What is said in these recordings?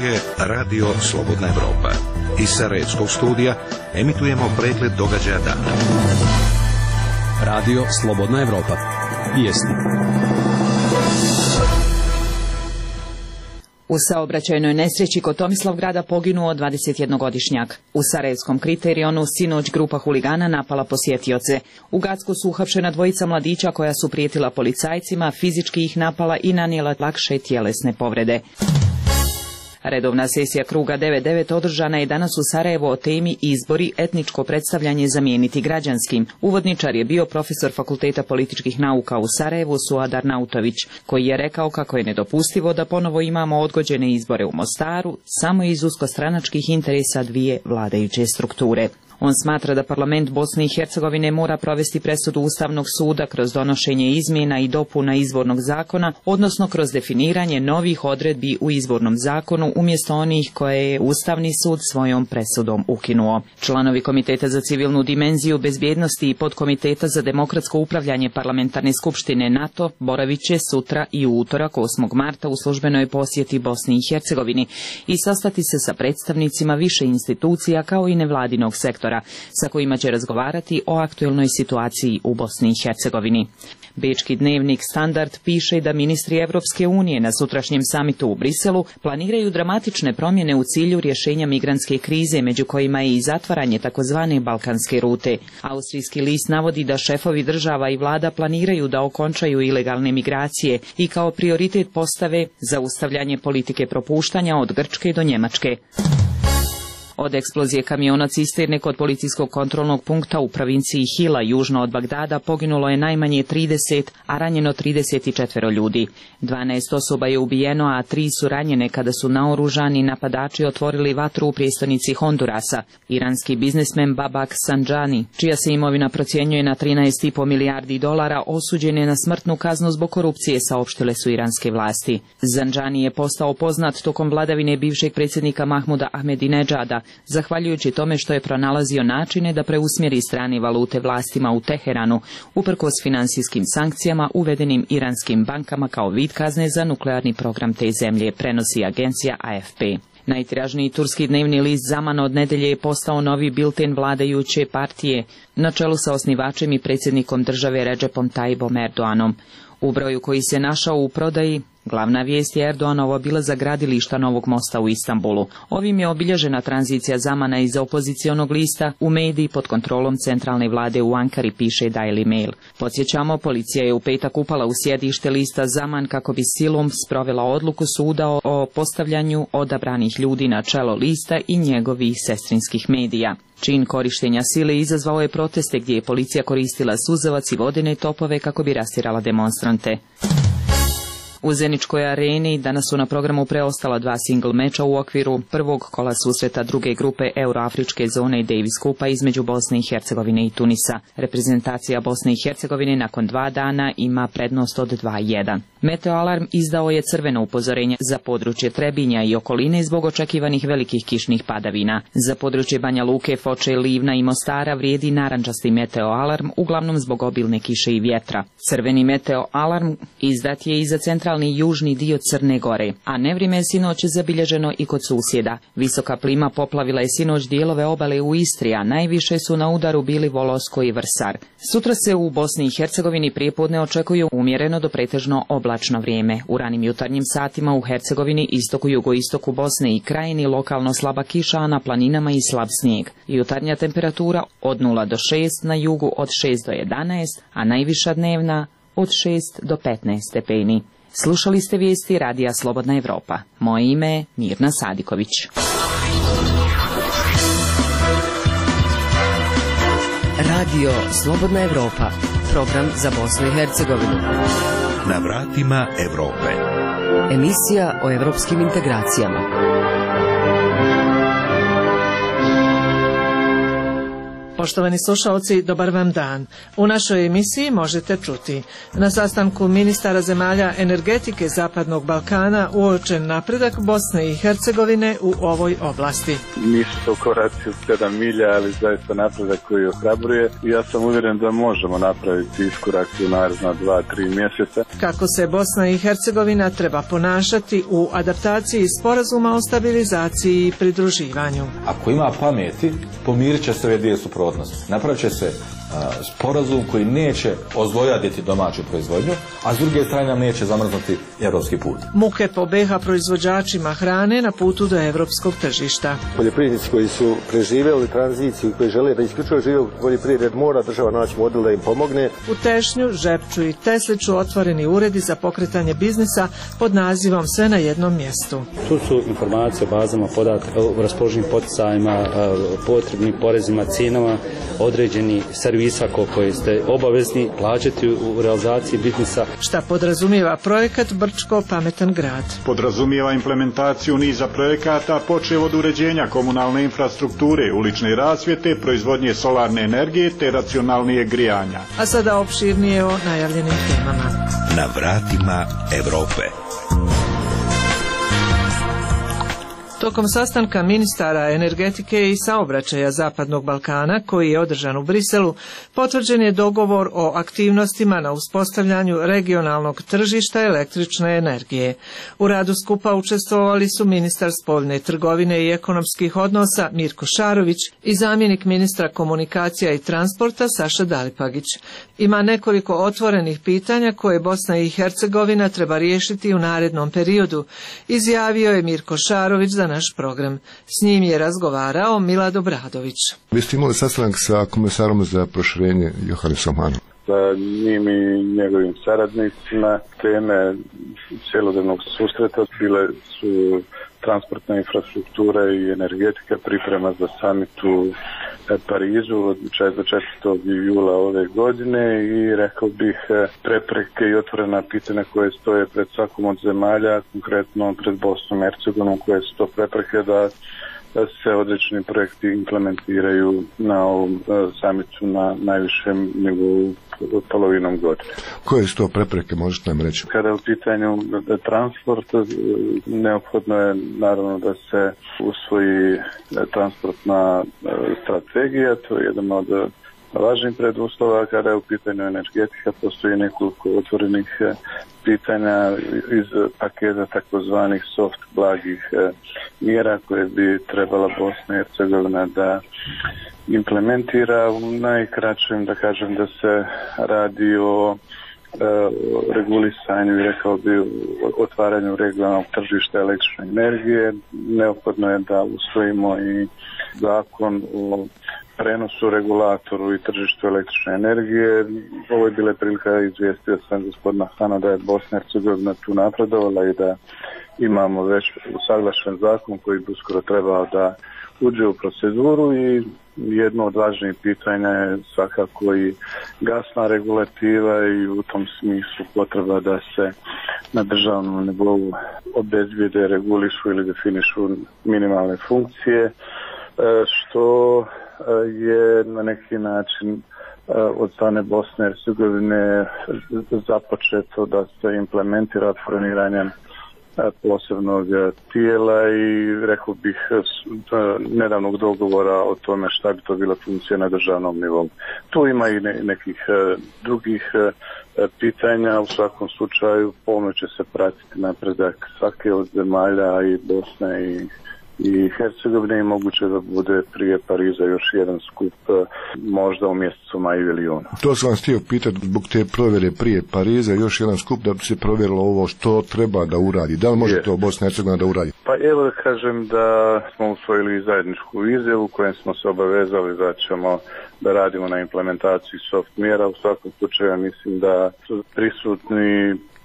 je Radio Slobodna Evropa. Iz Sarajevskog studija emitujemo pregled događaja dana. Radio Slobodna Evropa. Vijesti. U saobraćajnoj nesreći kod Tomislavgrada poginuo 21-godišnjak. U sarajevskom Kriterionu sinoć grupa huligana napala posjetioce. U Gacku su uhapšena dvojica mladića koja su prijetila policajcima, fizički ih napala i nanijela lakše tjelesne povrede. Redovna sesija kruga 9.9 održana je danas u Sarajevu o temi izbori, etničko predstavljanje zamijeniti građanskim. Uvodničar je bio profesor Fakulteta političkih nauka u Sarajevu Suad Arnautović, koji je rekao kako je nedopustivo da ponovo imamo odgođene izbore u Mostaru samo iz uskostranačkih interesa dvije vladajuće strukture. On smatra da parlament Bosne i Hercegovine mora provesti presudu Ustavnog suda kroz donošenje izmjena i dopuna izbornog zakona, odnosno kroz definiranje novih odredbi u izbornom zakonu umjesto onih koje je Ustavni sud svojom presudom ukinuo. Članovi Komiteta za civilnu dimenziju bezbjednosti i podkomiteta za demokratsko upravljanje parlamentarne skupštine NATO boravit će sutra i u utorak 8. marta u službenoj posjeti Bosni i Hercegovini i sastati se sa predstavnicima više institucija kao i nevladinog sektora, sa kojima će razgovarati o aktuelnoj situaciji u Bosni i Hercegovini. Bečki dnevnik Standard piše da ministri Evropske unije na sutrašnjem samitu u Briselu planiraju dramatične promjene u cilju rješenja migrantske krize, među kojima je i zatvaranje takozvane balkanske rute. Austrijski list navodi da šefovi država i vlada planiraju da okončaju ilegalne migracije i kao prioritet postave zaustavljanje politike propuštanja od Grčke do Njemačke. Od eksplozije kamiona cisterne kod policijskog kontrolnog punkta u provinciji Hila, južno od Bagdada, poginulo je najmanje 30, a ranjeno 34 ljudi. 12 osoba je ubijeno, a 3 su ranjene kada su naoružani napadači otvorili vatru u prijestolnici Hondurasa. Iranski biznismen Babak Sanjani, čija se imovina procjenjuje na 13,5 milijardi dolara, osuđen je na smrtnu kaznu zbog korupcije, saopštile su iranske vlasti. Sanjani je postao poznat tokom vladavine bivšeg predsjednika Mahmuda Ahmedinedžada, zahvaljujući tome što je pronalazio načine da preusmjeri strane valute vlastima u Teheranu, uprkos finansijskim sankcijama uvedenim iranskim bankama kao vid kazne za nuklearni program te zemlje, prenosi agencija AFP. Najtiražniji turski dnevni list Zaman od nedelje je postao novi bilten vladajuće partije, na čelu sa osnivačem i predsjednikom države Recepom Tayyipom Erdoganom. U broju koji se našao u prodaji, glavna vijest je Erdoganov obilazak gradilišta novog mosta u Istanbulu. Ovim je obilježena tranzicija Zamana iz opozicionog lista u mediji pod kontrolom centralne vlade u Ankari, piše Daily Mail. Podsjećamo, policija je u petak upala u sjedište lista Zaman kako bi silom sprovela odluku suda o postavljanju odabranih ljudi na čelo lista i njegovih sestrinskih medija. Čin korištenja sile izazvao je proteste gdje je policija koristila suzavac i vodene topove kako bi rastjerala demonstrante. U Zeničkoj areni danas su na programu preostala 2 single meča u okviru prvog kola susreta druge grupe Euroafričke zone i Davis Kupa između Bosne i Hercegovine i Tunisa. Reprezentacija Bosne i Hercegovine nakon 2 dana ima prednost od 2:1. Meteoalarm izdao je crveno upozorenje za područje Trebinja i okoline zbog očekivanih velikih kišnih padavina. Za područje Banja Luke, Foče, Livna i Mostara vrijedi narandžasti meteoalarm, uglavnom zbog obilne kiše i vjetra. Crveni meteoalarm izdat je i za centralni i južni dio Crne Gore, a nevrijeme je sinoć zabilježeno i kod susjeda. Visoka plima poplavila je sinoć dijelove obale u Istri, a najviše su na udaru bili Volosko i Vrsar. Sutra se u Bosni i Hercegovini prijepodne očekuju umjereno do pretežno oblačno vrijeme. U ranim jutarnjim satima u Hercegovini, istoku, jugoistoku Bosne i Krajini lokalno slaba kiša, a na planinama i slab snijeg. Jutarnja temperatura od 0 do 6, na jugu od 6 do 11, a najviša dnevna od 6 do 15 stepeni. Slušali ste vijesti Radija Slobodna Evropa. Moje ime je Mirna Sadiković. Radio Slobodna Evropa. Program za Bosnu i Hercegovinu. Na vratima Evrope. Emisija o evropskim integracijama. Poštovani slušalci, dobar vam dan. U našoj emisiji možete čuti: na sastanku ministara zemalja energetike Zapadnog Balkana uočen napredak Bosne i Hercegovine u ovoj oblasti. Nisu to koraci od 7 milja, ali zaista napredak koji ohrabruje. Ja sam uvjeren da možemo napraviti iskorak u naredna 2-3 mjeseca. Kako se Bosna i Hercegovina treba ponašati u adaptaciji sporazuma o stabilizaciji i pridruživanju. Ako ima pameti, pomirit će se ove dvije suprotnosti. Napravit će se sporazum koji neće ozlojaditi domaću proizvodnju, a s druge strane nam neće zamrznuti evropski put. Muke po BiH proizvođačima hrane na putu do evropskog tržišta. Poljoprivrednici koji su preživjeli tranziciju, koji žele da isključivo žive u poljoprivredi, mora država naći model da im pomogne. U Tešnju, Žepču i Tesliću otvoreni uredi za pokretanje biznisa pod nazivom Sve na jednom mjestu. Tu su informacije o bazama podataka, o raspoloženim poticajima, potrebnim porezima, cijenama, određeni servisa koje ste obavezni plaćati u realizaciji biznisa. Šta podrazumijeva projekat Brčko pametan grad? Podrazumijeva implementaciju niza projekata, počev od uređenja komunalne infrastrukture, ulične rasvjete, proizvodnje solarne energije te racionalnije grijanja. A sada opširnije o najavljenim temama. Na vratima Europe. Tokom sastanka ministara energetike i saobraćaja Zapadnog Balkana, koji je održan u Briselu, potvrđen je dogovor o aktivnostima na uspostavljanju regionalnog tržišta električne energije. U radu skupa učestvovali su ministar spoljne trgovine i ekonomskih odnosa Mirko Šarović i zamjenik ministra komunikacija i transporta Saša Dalipagić. Ima nekoliko otvorenih pitanja koje Bosna i Hercegovina treba riješiti u narednom periodu, izjavio je Mirko Šarović za naš program. S njim je razgovarao Milad Obradović. Vi ste imali sastanak sa komesarom za proširenje Johannesom Hanom. Sa njim i njegovim saradnicima teme cjelodnevnog susreta bile su transportna infrastruktura i energetika, priprema za summit u Parizu od 4. jula ove godine i rekao bih prepreke i otvorena pitanja koje stoje pred svakom od zemalja, konkretno pred Bosnom i Hercegovinom, koje su to prepreke da se određeni projekti implementiraju na ovom summitu na najvišem nivou polovinom godine. Koje su to prepreke, možete nam reći? Kada je u pitanju transport, neophodno je naravno da se usvoji transportna strategija, to je jedan od važnih preduslova. Kada je u pitanju energetika, postoji nekoliko otvorenih pitanja iz paketa takozvanih soft blagih mjera koje bi trebala Bosna i Hercegovina da implementira. U najkraćem da kažem da se radi o regulisanju i rekao bi otvaranju regionalnog tržišta električne energije. Neophodno je da usvojimo i zakon o prenosu, regulatoru i tržištu električne energije. Ovo je bila prilika, izvijestio sam gospodina Hana da je Bosna i Hercegovina tu napredovala i da imamo već usaglašen zakon koji bi uskoro trebao da uđe u proceduru i jedno od važnijih pitanja je svakako i gasna regulativa i u tom smislu potreba da se na državnom nivou obezbijede, regulišu ili definišu minimalne funkcije, što je na neki način od strane Bosne i Hercegovine započeto da se implementira formiranjem posebnog tijela i rekao bih nedavnog dogovora o tome šta bi to bila funkcija na državnom nivou. Tu ima i nekih drugih pitanja, u svakom slučaju pomno će se pratiti napredak svake od zemalja i Bosne i Hercegovine i moguće da bude prije Pariza još jedan skup možda u mjesecu maju ili junu. To sam vam htio pitati zbog te provjere prije Pariza, još jedan skup da bi se provjerilo ovo što treba da uradi. Da li može to Bosna i Hercegovina da uradi? Pa evo da kažem da smo usvojili zajedničku izjavu kojem smo se obavezali da ćemo da radimo na implementaciji soft mjera. U svakom slučaju mislim da su prisutni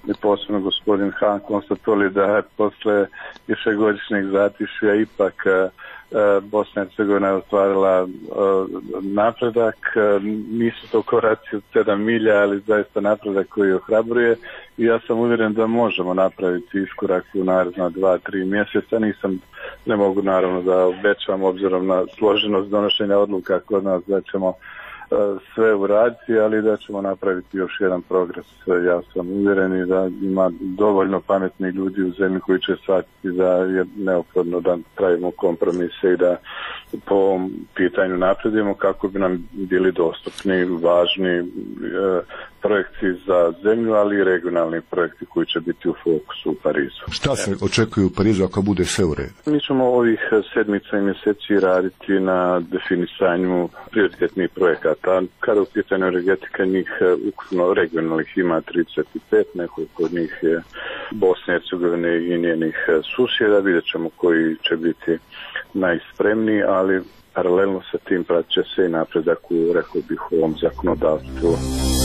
i posebno gospodin Han konstatovali da je posle višegodišnjeg zatišja ipak Bosna i Hercegovina je ostvarila napredak. Nisu to koraci od 7 milja, ali zaista napredak koji ohrabruje i ja sam uvjeren da možemo napraviti iskorak u naredna 2-3 mjeseca. Ne mogu naravno da obećam obzirom na složenost donošenja odluka kod nas da ćemo sve uraditi, ali da ćemo napraviti još jedan progres. Ja sam uvjeren i da ima dovoljno pametnih ljudi u zemlji koji će shvatiti da je neophodno da pravimo kompromise i da po ovom pitanju napredimo kako bi nam bili dostupni važni projekti za zemlju, ali i regionalni projekti koji će biti u fokusu u Parizu. Šta se očekuje u Parizu ako bude sve u redu? Mi ćemo ovih sedmica i mjeseci raditi na definisanju prioritetnih projekata. Kada u pitanju energetika, njih ukupno regionalnih ima 35, nekoliko od njih je Bosne i Hercegovine i njenih susjeda. Vidjet ćemo koji će biti najspremniji, ali paralelno sa tim pratit će se i napredak u, rekao bih, u ovom zakonodavstvu.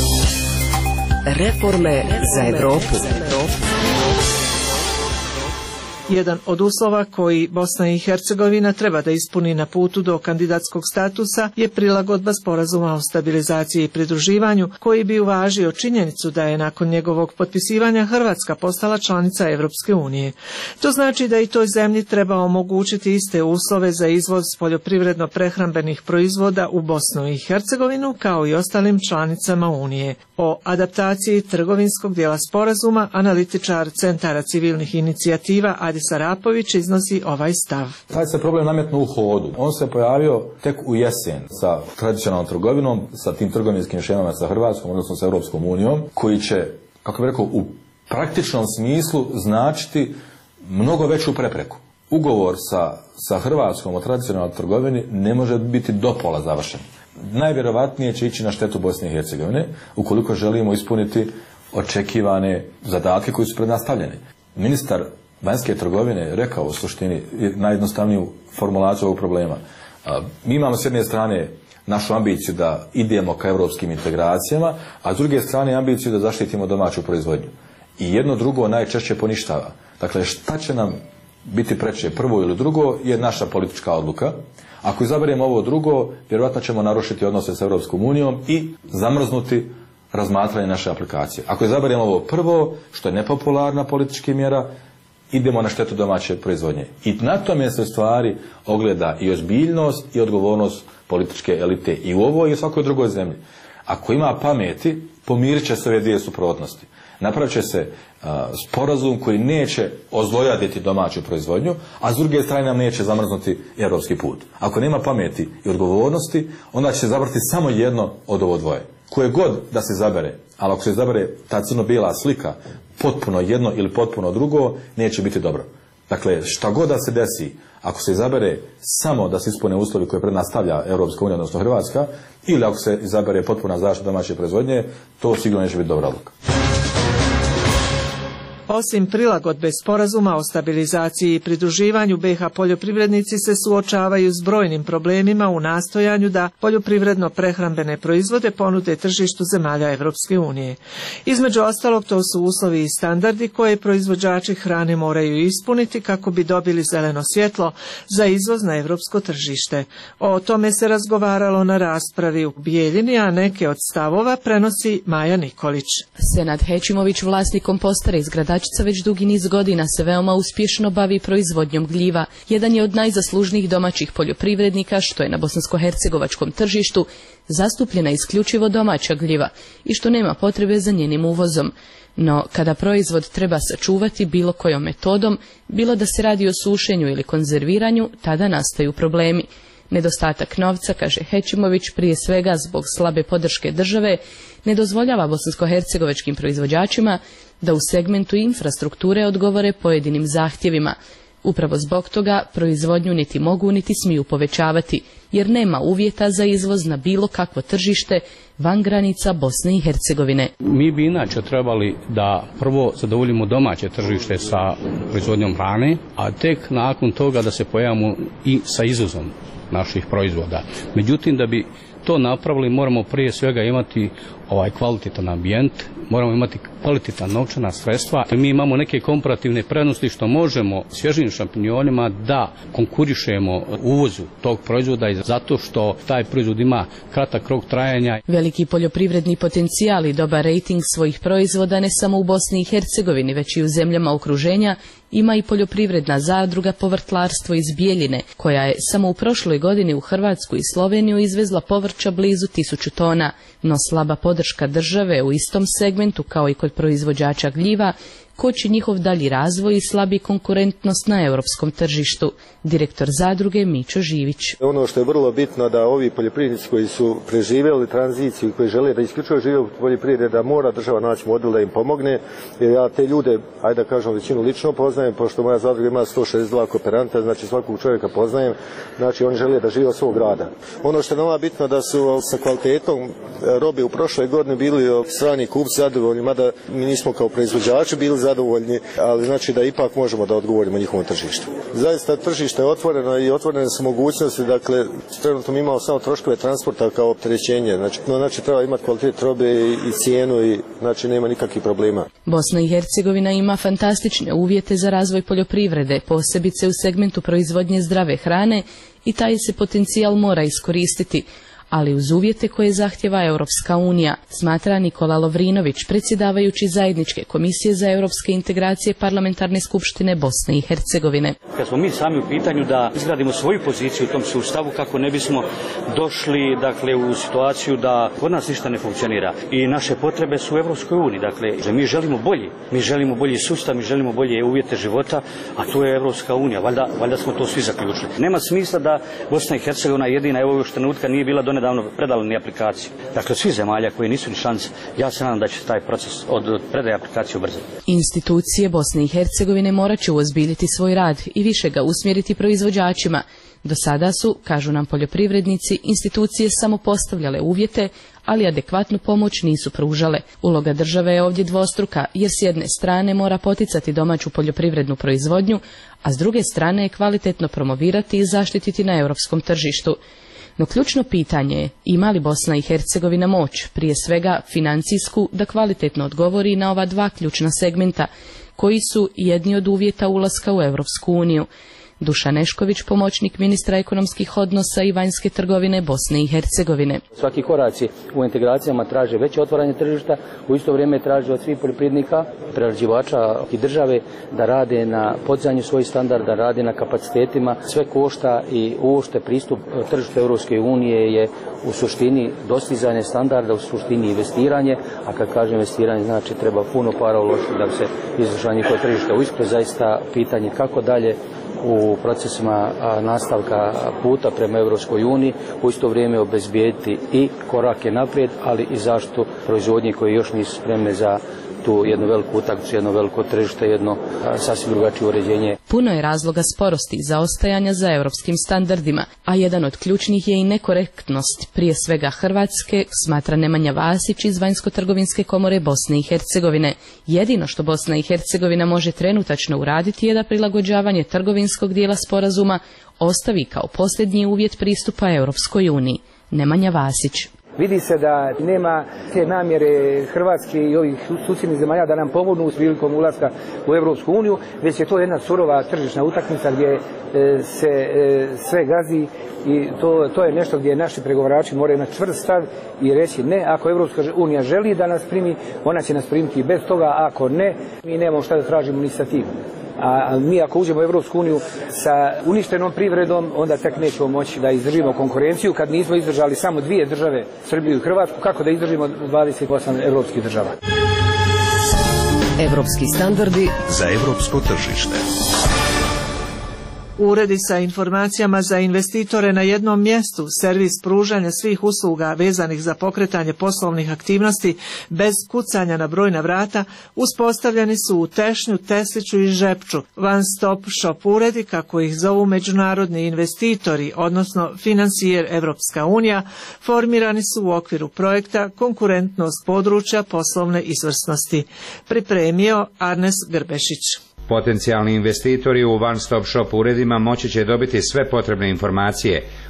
Reforme za Europu. Jedan od uslova koji Bosna i Hercegovina treba da ispuni na putu do kandidatskog statusa je prilagodba sporazuma o stabilizaciji i pridruživanju, koji bi uvažio činjenicu da je nakon njegovog potpisivanja Hrvatska postala članica Evropske unije. To znači da i toj zemlji treba omogućiti iste uslove za izvoz poljoprivredno-prehrambenih proizvoda u Bosnu i Hercegovinu kao i ostalim članicama Unije. O adaptaciji trgovinskog dijela sporazuma analitičar Centara civilnih inicijativa Adis Arapović iznosi ovaj stav. Taj se problem nametnuo u hodu. On se pojavio tek u jesen sa tradicionalnom trgovinom, sa tim trgovinskim šemama sa Hrvatskom, odnosno sa Europskom unijom, koji će, kako bih rekao, u praktičnom smislu značiti mnogo veću prepreku. Ugovor sa Hrvatskom o tradicionalnoj trgovini ne može biti do pola završen. Najvjerovatnije će ići na štetu Bosne i Hercegovine ukoliko želimo ispuniti očekivane zadatke koji su pred nas stavljeni. Ministar vanjske trgovine rekao u suštini najjednostavniju formulaciju ovog problema. Mi imamo s jedne strane našu ambiciju da idemo ka europskim integracijama, a s druge strane ambiciju da zaštitimo domaću proizvodnju. I jedno drugo najčešće poništava. Dakle, šta će nam biti preče, prvo ili drugo, je naša politička odluka. Ako izaberemo ovo drugo, vjerojatno ćemo narušiti odnose s Europskom unijom i zamrznuti razmatranje naše aplikacije. Ako izaberemo ovo prvo, što je nepopularna politička mjera, idemo na štetu domaće proizvodnje. I na tome se stvari ogleda i ozbiljnost i odgovornost političke elite i u ovoj i u svakoj drugoj zemlji. Ako ima pameti, pomirit će se ove dvije suprotnosti. Napravit će se sporazum koji neće ozlojaditi domaću proizvodnju, a s druge strane nam neće zamrznuti europski put. Ako nema pameti i odgovornosti, onda će se zabrati samo jedno od ovo dvoje. Koje god da se zabere, ali ako se zabere ta crno-bijela slika, potpuno jedno ili potpuno drugo, neće biti dobro. Dakle, šta god da se desi, ako se izabere samo da se ispune uslovi koje pred nas stavlja Europska unija, odnosno Hrvatska, ili ako se izabere potpuna zaštita domaće proizvodnje, to sigurno neće biti dobra odluka. Osim prilagodbe sporazuma o stabilizaciji i pridruživanju, BiH poljoprivrednici se suočavaju s brojnim problemima u nastojanju da poljoprivredno-prehrambene proizvode ponude tržištu zemalja Evropske unije. Između ostalog, to su uslovi i standardi koje proizvođači hrane moraju ispuniti kako bi dobili zeleno svjetlo za izvoz na evropsko tržište. O tome se razgovaralo na raspravi u Bijeljini, a neke od stavova prenosi Maja Nikolić. Senad Hećimović, vlasnik kompostera iz Gradačica, već dugi niz godina se veoma uspješno bavi proizvodnjom gljiva. Jedan je od najzaslužnijih domaćih poljoprivrednika, što je na bosansko-hercegovačkom tržištu zastupljena isključivo domaća gljiva i što nema potrebe za njenim uvozom. No, kada proizvod treba sačuvati bilo kojom metodom, bilo da se radi o sušenju ili konzerviranju, tada nastaju problemi. Nedostatak novca, kaže Hećimović, prije svega zbog slabe podrške države, ne dozvoljava bosansko-hercegovačkim proizvođačima da u segmentu infrastrukture odgovore pojedinim zahtjevima. Upravo zbog toga proizvodnju niti mogu niti smiju povećavati, jer nema uvjeta za izvoz na bilo kakvo tržište van granica Bosne i Hercegovine. Mi bi inače trebali da prvo zadovoljimo domaće tržište sa proizvodnjom hrane, a tek nakon toga da se pojavimo i sa izvozom naših proizvoda. Međutim, da bi to napravili, moramo prije svega imati kvalitetan ambijent, moramo imati kvalitetna novčana sredstva. Mi imamo neke komparativne prednosti što možemo svježim šampinjonima da konkurišemo uvozu tog proizvoda i zato što taj proizvod ima kratak rok trajanja. Veliki poljoprivredni potencijal i dobar rejting svojih proizvoda ne samo u Bosni i Hercegovini, već i u zemljama okruženja ima i poljoprivredna zadruga Povrtlarstvo iz Bijeljine, koja je samo u prošloj godini u Hrvatsku i Sloveniju izvezla povrća blizu 1000 tona, no slaba podrška države u istom segmentu kao i kod proizvođača gljiva koči njihov dalji razvoj i slabi konkurentnost na europskom tržištu. Direktor zadruge Mićo Živić. Ono što je vrlo bitno da ovi poljoprivrednici koji su preživjeli tranziciju i koji žele da isključivo žive u poljoprivredi, da mora država naći model da im pomogne, jer ja te ljude, ajde da kažem, većinu lično poznajem, pošto moja zadruga ima 162 kooperanta, znači svakog čovjeka poznajem, znači oni žele da žive od svog rada. Ono što je nama bitno da su sa kvalitetom robe u prošloj godini bili strani kupci zadovoljni, mada mi nismo kao proizvođači bili zadovoljni, ali znači da ipak možemo da odgovorimo njihovom tržištu. Zaista tržište je otvoreno i otvorene su mogućnosti, dakle trenutno mi imamo samo troškove transporta kao opterećenje, znači treba imati kvalitet robe i cijenu i znači nema nikakvih problema. Bosna i Hercegovina ima fantastične uvjete za razvoj poljoprivrede, posebice u segmentu proizvodnje zdrave hrane i taj se potencijal mora iskoristiti, ali uz uvjete koje zahtjeva Europska unija, smatra Nikola Lovrinović, predsjedavajući zajedničke komisije za europske integracije Parlamentarne skupštine Bosne i Hercegovine. Kad smo mi sami u pitanju da izgradimo svoju poziciju u tom sustavu kako ne bismo došli u situaciju da kod nas ništa ne funkcionira i naše potrebe su u Europskoj uniji. Dakle, mi želimo bolji sustav, mi želimo bolje uvjete života, a to je Europska unija. Valjda smo to svi zaključili. Nema smisla da Bosna i Hercegovina jedina evo još trenutka nije bila donedavno predala ni aplikaciju. Dakle, svi zemalja koji nisu ni šans, ja se nadam da će taj proces od predaje aplikacije ubrzati. Institucije Bosne i Hercegovine morat će uozbiljiti svoj rad i više ga usmjeriti proizvođačima. Do sada su, kažu nam poljoprivrednici, institucije samo postavljale uvjete, ali adekvatnu pomoć nisu pružale. Uloga države je ovdje dvostruka, jer s jedne strane mora poticati domaću poljoprivrednu proizvodnju, a s druge strane je kvalitetno promovirati i zaštititi na europskom tržištu. No ključno pitanje je ima li Bosna i Hercegovina moć, prije svega financijsku, da kvalitetno odgovori na ova dva ključna segmenta, koji su jedni od uvjeta ulaska u Europsku uniju. Dušan Nešković, pomoćnik ministra ekonomskih odnosa i vanjske trgovine Bosne i Hercegovine. Svaki koraci u integracijama traže veće otvaranje tržišta, u isto vrijeme traže od svih poljoprivrednika, prerađivača i države da rade na podizanju svojih standarda, rade na kapacitetima. Sve košta i uopšte pristup tržištu Europske unije je u suštini dostizanje standarda, u suštini investiranje, a kad kažem investiranje znači treba puno para uložiti da bi se izašlo njihovo tržište. Uistinu je zaista pitanje kako dalje u procesima nastavka puta prema Europskoj uniji, u isto vrijeme obezbijediti i korake naprijed, ali i zaštitu proizvodnje koje još nisu spremne za tu jednu veliku utakmicu, jedno veliko tržište, jedno sasvim drugačije uređenje. Puno je razloga sporosti i zaostajanja za europskim standardima, a jedan od ključnih je i nekorektnost, prije svega Hrvatske, smatra Nemanja Vasić iz Vanjsko-trgovinske komore Bosne i Hercegovine. Jedino što Bosna i Hercegovina može trenutačno uraditi je da prilagođavanje trgovinskog dijela sporazuma ostavi kao posljednji uvjet pristupa Europskoj uniji. Nemanja Vasić. Vidi se da nema te namjere Hrvatske i ovih susjednih zemalja da nam pomognu s prilikom ulaska u Europsku uniju, već je to jedna surova tržišna utakmica gdje se sve gazi i to je nešto gdje naši pregovarači moraju imati čvrst stav i reći ne, ako Europska unija želi da nas primi, ona će nas primiti bez toga, ako ne, mi nemamo šta da tražimo ni sa tim. A mi ako uđemo u Europsku uniju sa uništenom privredom, onda tek nećemo moći da izdržimo konkurenciju. Kad nismo izdržali samo dvije države, Srbiju i Hrvatsku, kako da izdržimo 28 europskih država? Evropski standardi za europsko tržište. Uredi sa informacijama za investitore na jednom mjestu, servis pružanja svih usluga vezanih za pokretanje poslovnih aktivnosti bez kucanja na brojna vrata, uspostavljeni su u Tešnju, Tesliću i Žepču. One Stop Shop uredi, kako ih zovu međunarodni investitori, odnosno financijer Evropska unija, formirani su u okviru projekta Konkurentnost područja poslovne izvrsnosti. Pripremio Arnes Grbešić. Potencijalni investitori u One Stop Shop uredima moći će dobiti sve potrebne informacije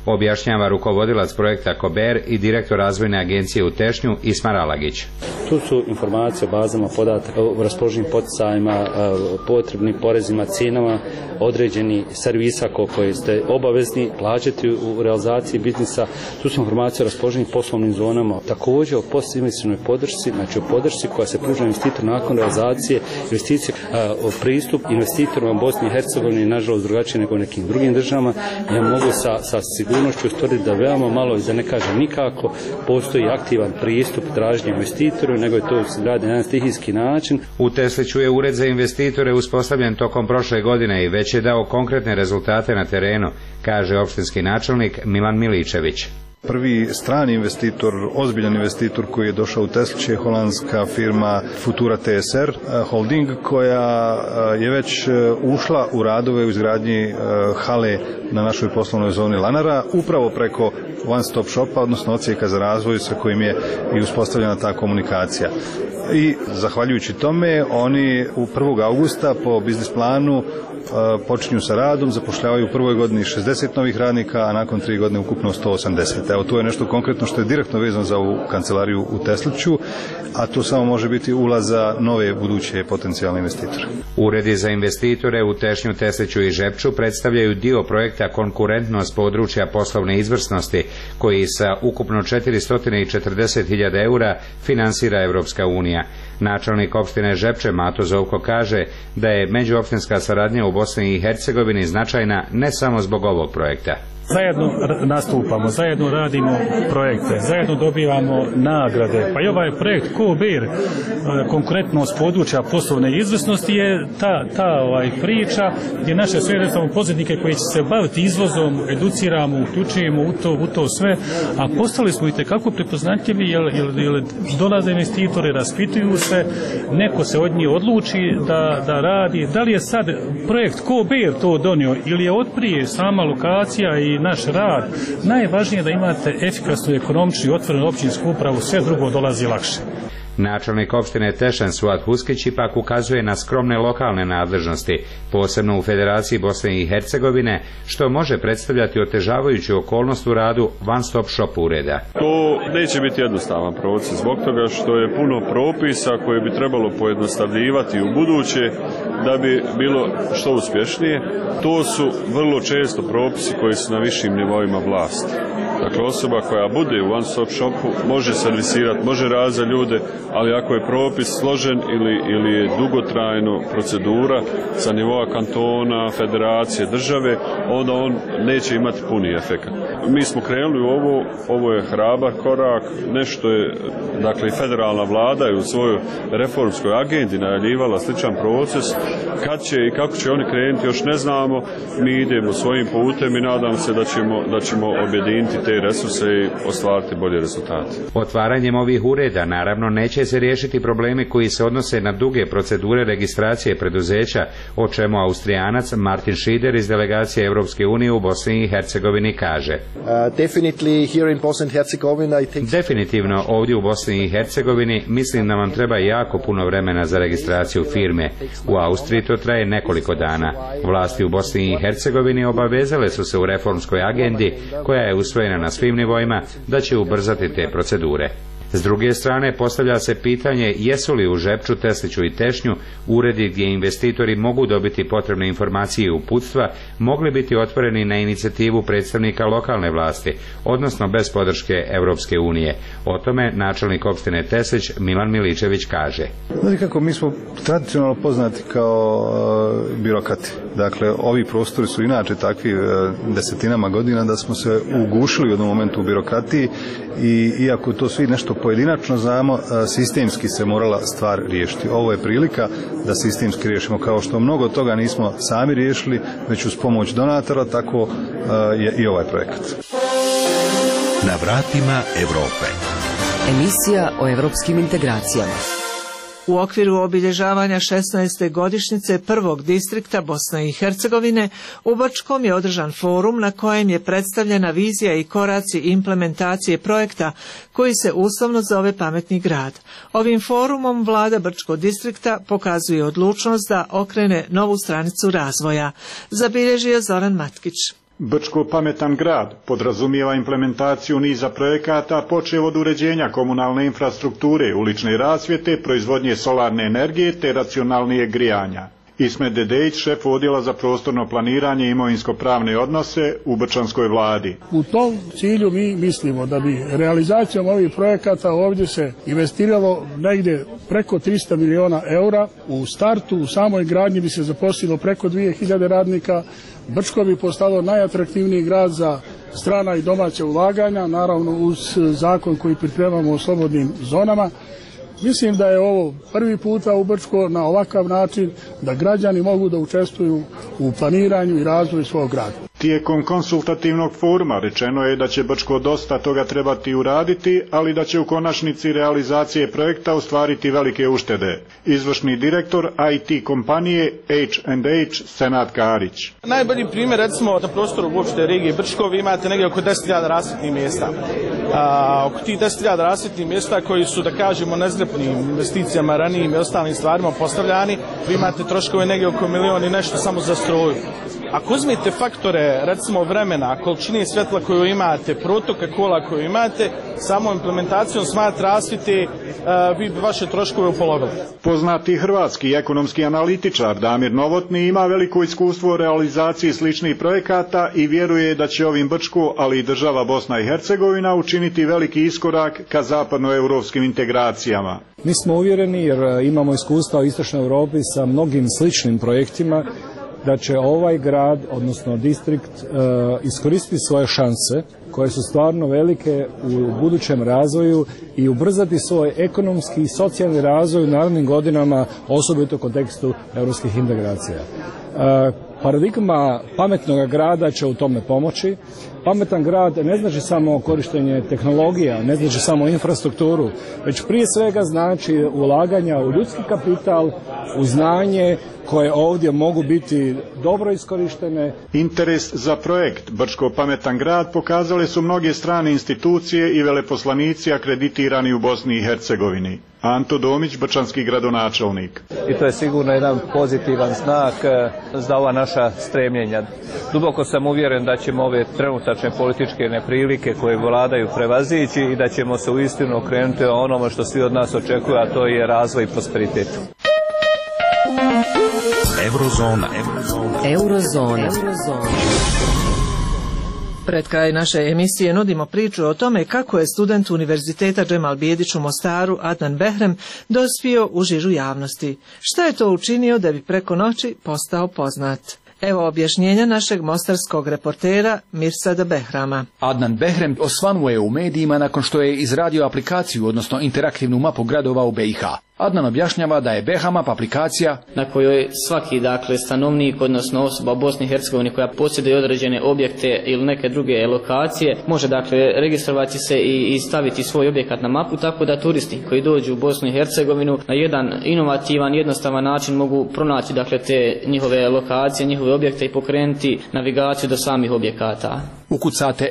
objašnjava rukovodilac projekta Kober i direktor razvojne agencije u Tešnju Ismar Alagić. Tu su informacije o bazama podataka, o raspoloženim poticajima, potrebnim porezima, cijenama, određeni servisa koje ste obavezni plaćati u realizaciji biznisa. Tu su informacije o raspoloženim poslovnim zonama, također o postinvesticionoj podršci, znači o podršci koja se pruža investitoru nakon realizacije investicije, o pristup investitorima u Bosni i Hercegovini, nažalost drugačije nego u nekim drugim državama. Ja mogu sa sigurnošću ustvrditi da veoma malo, i da ne kažem nikako, postoji aktivan pristup traženju investitoru, nego je to radi na jedan stihijski način. U Tesliću je ured za investitore uspostavljen tokom prošle godine i već je dao konkretne rezultate na terenu, kaže opštinski načelnik Milan Miličević. Prvi strani investitor, ozbiljan investitor koji je došao u Teslić je holandska firma Futura TSR Holding, koja je već ušla u radove u izgradnji hale na našoj poslovnoj zoni Lanara, upravo preko One Stop Shopa, odnosno odsjeka za razvoj sa kojim je i uspostavljena ta komunikacija. I zahvaljujući tome oni u 1. augusta po biznis planu počinju sa radom, zapošljavaju u prvoj godini 60 novih radnika, a nakon 3 godine ukupno 180. Evo, to je nešto konkretno što je direktno vezano za ovu kancelariju u Tesliću, a to samo može biti ulaz za nove buduće potencijalne investitore. Uredi za investitore u Tešnju, Tesliću i Žepču predstavljaju dio projekta Konkurentnost područja poslovne izvrsnosti, koji sa ukupno 440.000 eura finansira Evropska unija. Načelnik opštine Žepče Mato Zovko kaže da je međuopštinska saradnja u Bosni i Hercegovini značajna ne samo zbog ovog projekta. Zajedno nastupamo, zajedno radimo projekte, zajedno dobivamo nagrade. Pa i ovaj projekt KOBER, konkurentnost područja poslovne izvrsnosti, je ta priča gdje naše sve jednostavno poduzetnike koji će se baviti izvozom, educiramo, uključujemo u to sve, a postali smo i tekako prepoznatljivi jer dolaze investitori, raspituju se, neko se od njih odluči da radi. Da li je sad projekt KOBER to donio ili je otprije sama lokacija i naš rad, najvažnije je da imate efikasnu, ekonomičnu i otvorenu općinsku upravu, sve drugo dolazi lakše. Načelnik opštine Tešan Suat Huskić ipak ukazuje na skromne lokalne nadležnosti, posebno u Federaciji Bosne i Hercegovine, što može predstavljati otežavajuću okolnost u radu One Stop Shop ureda. To neće biti jednostavan proces, zbog toga što je puno propisa koje bi trebalo pojednostavljivati u buduće da bi bilo što uspješnije. To su vrlo često propisi koji su na višim nivoima vlasti. Dakle, osoba koja bude u One Stop Shopu može servisirati, može raditi za ljude, ali ako je propis složen ili je dugotrajno procedura sa nivoa kantona, federacije, države, onda on neće imati puni efekt. Mi smo krenuli u ovo je hrabar korak, nešto je, dakle, federalna vlada je u svojoj reformskoj agendi najavljivala sličan proces. Kad će i kako će oni krenuti još ne znamo, mi idemo svojim putem i nadam se da ćemo objediniti te resurse i ostvariti bolje rezultate. Otvaranjem ovih ureda naravno neće se riješiti problemi koji se odnose na duge procedure registracije preduzeća, o čemu Austrijanac Martin Schieder iz delegacije Europske unije u Bosni i Hercegovini kaže. Definitivno ovdje u Bosni i Hercegovini mislim da vam treba jako puno vremena za registraciju firme. U Austriji to traje nekoliko dana. Vlasti u Bosni i Hercegovini obavezale su se u reformskoj agendi, koja je usvojena na svim nivoima, da će ubrzati te procedure. S druge strane, postavlja se pitanje jesu li u Žepču, Tesliću i Tešnju uredi gdje investitori mogu dobiti potrebne informacije i uputstva mogli biti otvoreni na inicijativu predstavnika lokalne vlasti, odnosno bez podrške Europske unije. O tome načelnik opštine Teslić Milan Miličević kaže. Znate kako, mi smo tradicionalno poznati kao birokrati. Dakle, ovi prostori su inače takvi desetinama godina da smo se ugušili u jednom momentu u birokratiji i iako to svi nešto pojedinačno znamo, sistemski se morala stvar riješiti. Ovo je prilika da sistemski riješimo, kao što mnogo toga nismo sami riješili, već uz pomoć donatora, tako je i ovaj projekat. Na vratima Europe. Emisija o evropskim integracijama. U okviru obilježavanja 16. godišnjice prvog distrikta Bosne i Hercegovine u Brčkom je održan forum na kojem je predstavljena vizija i koraci implementacije projekta koji se uslovno zove Pametni grad. Ovim forumom vlada Brčkog distrikta pokazuje odlučnost da okrene novu stranicu razvoja, zabilježio Zoran Matkić. Brčko pametan grad podrazumijeva implementaciju niza projekata počev od uređenja komunalne infrastrukture, ulične rasvjete, proizvodnje solarne energije te racionalnijeg grijanja. Ismet Dedejić, šef odjela za prostorno planiranje i imovinsko-pravne odnose u brčanskoj vladi. U tom cilju mi mislimo da bi realizacijom ovih projekata ovdje se investiralo negdje preko 300 miliona eura. U startu, u samoj gradnji bi se zaposlilo preko 2000 radnika. Brčko bi postalo najatraktivniji grad za strana i domaća ulaganja, naravno uz zakon koji pripremamo o slobodnim zonama. Mislim da je ovo prvi puta u Brčko na ovakav način da građani mogu da učestvuju u planiranju i razvoju svog grada. Tijekom konsultativnog foruma rečeno je da će Brčko dosta toga trebati uraditi, ali da će u konačnici realizacije projekta ostvariti velike uštede. Izvršni direktor IT kompanije H&H Senad Karić. Najbolji primjer, recimo, na prostoru uopšte regije Brčko vi imate negdje oko 10.000 rasvjetnih mjesta. Oko tih 10.000 rasvjetnih mjesta koji su, da kažemo, nezgrapnim investicijama, ranijim i ostalim stvarima postavljani, vi imate troškove negdje oko 1 milion i nešto samo za struju. Ako uzmete faktore, recimo vremena, količine svjetla koju imate, protoka kola koju imate, samo implementacijom smart rasvjete vi bi vaše troškove upolovili. Poznati hrvatski ekonomski analitičar Damir Novotni ima veliko iskustvo u realizaciji sličnih projekata i vjeruje da će ovim Brčko, ali i država Bosna i Hercegovina učiniti veliki iskorak ka zapadnoevropskim integracijama. Mi smo uvjereni jer imamo iskustva u Istočnoj Europi sa mnogim sličnim projektima da će ovaj grad, odnosno distrikt, iskoristiti svoje šanse koje su stvarno velike u budućem razvoju i ubrzati svoj ekonomski i socijalni razvoj u narednim godinama, osobito u kontekstu europskih integracija. Paradigma pametnog grada će u tome pomoći. Pametan grad ne znači samo korištenje tehnologija, ne znači samo infrastrukturu, već prije svega znači ulaganja u ljudski kapital, u znanje koje ovdje mogu biti dobro iskorištene. Interes za projekt Brčko pametan grad pokazale su mnoge strane institucije i veleposlanici akreditirani u Bosni i Hercegovini. Anto Domić, brčanski gradonačelnik. I to je sigurno jedan pozitivan znak za ova naša stremljenja. Duboko sam uvjeren da ćemo ove trenutačne političke neprilike koje vladaju prevazići i da ćemo se uistinu okrenuti o onome što svi od nas očekuju, a to je razvoj i prosperitet. Eurozona. Pred kraj naše emisije nudimo priču o tome kako je student Univerziteta Džemal Bijedić u Mostaru Adnan Behrem dospio u žižu javnosti. Šta je to učinio da bi preko noći postao poznat? Evo objašnjenja našeg mostarskog reportera Mirsada Behrama. Adnan Behrem osvanuo je u medijima nakon što je izradio aplikaciju, odnosno interaktivnu mapu gradova u BiH. Adnan objašnjava da je BiH Map aplikacija na kojoj svaki stanovnik, odnosno osoba u Bosni i Hercegovini koja posjeduje određene objekte ili neke druge lokacije, može registrovati se i staviti svoj objekat na mapu, tako da turisti koji dođu u Bosnu i Hercegovinu na jedan inovativan, jednostavan način mogu pronaći te njihove lokacije, njihove objekte i pokrenuti navigaciju do samih objekata. Ukucate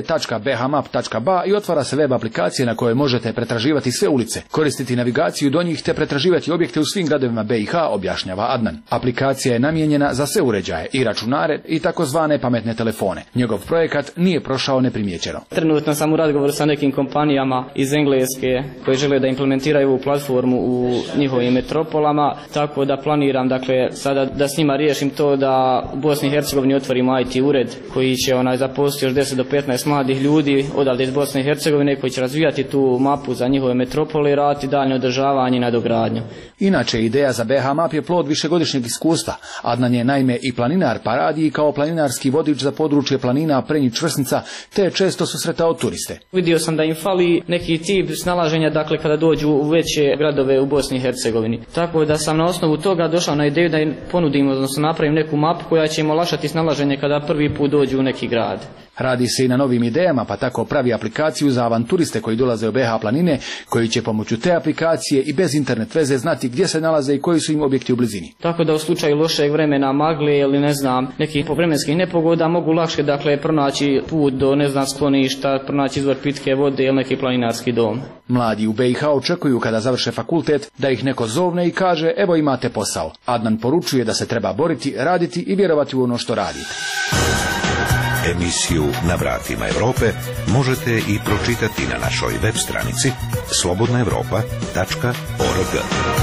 www.bhmap.ba i otvara se web aplikacija na kojoj možete pretraživati sve ulice, koristiti navigaciju do njih te pretraživati objekte u svim gradovima BiH, objašnjava Adnan. Aplikacija je namijenjena za sve uređaje, i računare i takozvane pametne telefone. Njegov projekat nije prošao neprimjećeno. Trenutno sam u razgovoru sa nekim kompanijama iz Engleske koje žele da implementiraju ovu platformu u njihovim metropolama, tako da planiram sada da s njima riješim to da u Bosni i Hercegovini otvorimo IT ured koji će zaposliti još 10 do 15 mladih ljudi odavde iz Bosne i Hercegovine koji će razvijati tu mapu za njihove metropole i raditi daljnje održavanje i nadogradnju. Inače, ideja za BiH Map je plod višegodišnjeg iskustva. Adnan je naime i planinar, pa radi i kao planinarski vodič za područje planina Prenjić Čvrsnica, te često susretao turiste. Vidio sam da im fali neki tip snalaženja kada dođu u veće gradove u Bosni i Hercegovini. Tako da sam na osnovu toga došao na ideju da im ponudim, odnosno napravim neku mapu koja će im olakšati snalaženje kada prvi put dođu u neki grad. Radi se i na novim idejama, pa tako pravi aplikaciju za avanturiste koji dolaze u BiH planine, koji će pomoću te aplikacije i bez internet veze znati gdje se nalaze i koji su im objekti u blizini. Tako da u slučaju lošeg vremena, magle ili nekih vremenskih nepogoda mogu lakše pronaći put do skloništa, pronaći izvor pitke vode ili neki planinarski dom. Mladi u BiH očekuju kada završe fakultet da ih neko zovne i kaže evo imate posao. Adnan poručuje da se treba boriti, raditi i vjerovati u ono što radite. Emisiju Na vratima Europe možete i pročitati na našoj web stranici slobodnaevropa.org.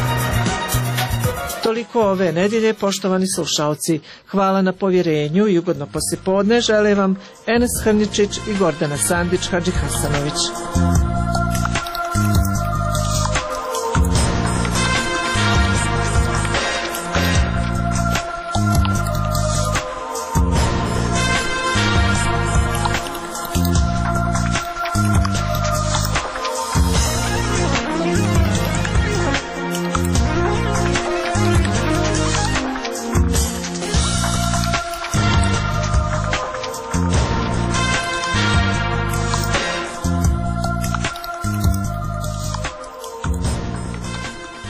Toliko ove nedjelje, poštovani slušalci. Hvala na povjerenju i ugodno poslijepodne žele vam Enes Hrničić i Gordana Sandić Hadžihasanović.